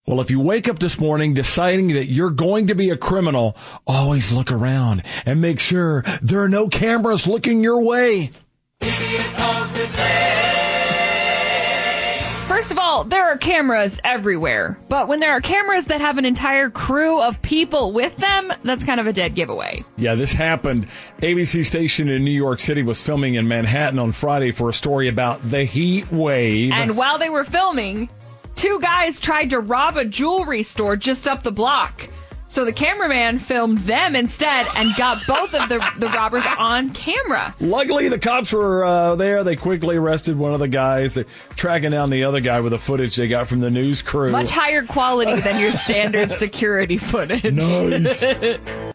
Well, if you wake up this morning deciding that you're going to be a criminal, always look around and make sure there are no cameras looking your way. First of all, there are cameras everywhere. But when there are cameras that have an entire crew of people with them, that's kind of a dead giveaway. Yeah, this happened. ABC station in New York City was filming in Manhattan on Friday for a story about the heat wave. And while they were filming, two guys tried to rob a jewelry store just up the block. So the cameraman filmed them instead and got both of the robbers on camera. Luckily, the cops were there. They quickly arrested one of the guys. They're tracking down the other guy with the footage they got from the news crew. Much higher quality than your standard security footage. Nice.